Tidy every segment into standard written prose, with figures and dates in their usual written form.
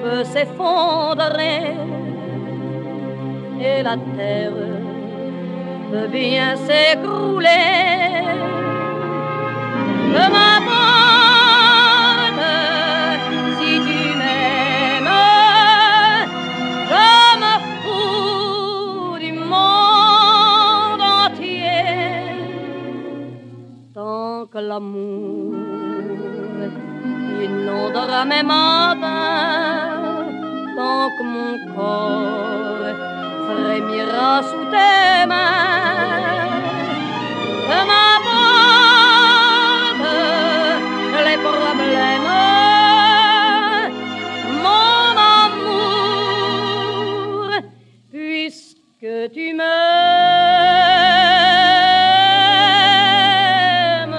peut s'effondrer et la terre peut bien s'écrouler. Peu m'importe si tu m'aimes, je me fous du monde entier. Tant que l'amour inondera mes matins, tant que mon corps frémira sous tes mains. Que m'importe les problèmes, mon amour, puisque tu m'aimes.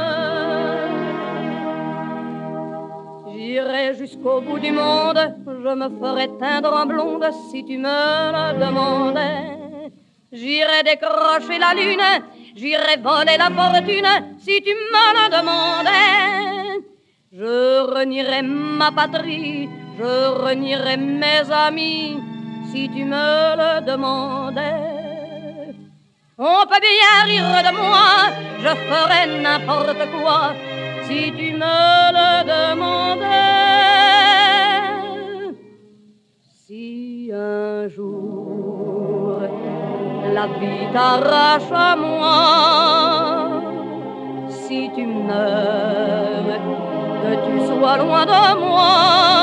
J'irai jusqu'au bout du monde, je me ferai teindre en blonde si tu me le demandais. J'irai décrocher la lune, j'irai voler la fortune si tu me le demandais. Je renierai ma patrie, je renierai mes amis si tu me le demandais. On peut bien rire de moi, je ferai n'importe quoi si tu me le demandais. Si un jour la vie t'arrache à moi, si tu meurs, que tu sois loin de moi.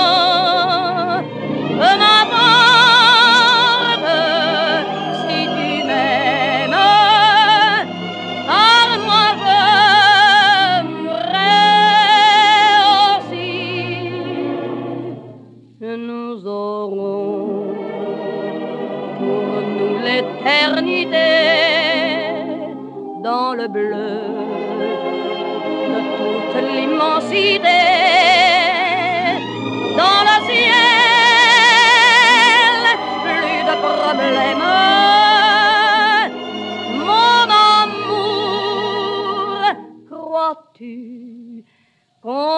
Peu m'importe si tu m'aimes, car moi je mourrai aussi. Nous aurons pour nous l'éternité dans le bleu de toute l'immensité, dans le ciel, plus de problèmes. Mon amour, crois-tu qu'on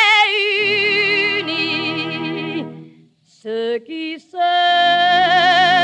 ceux qui s'aiment.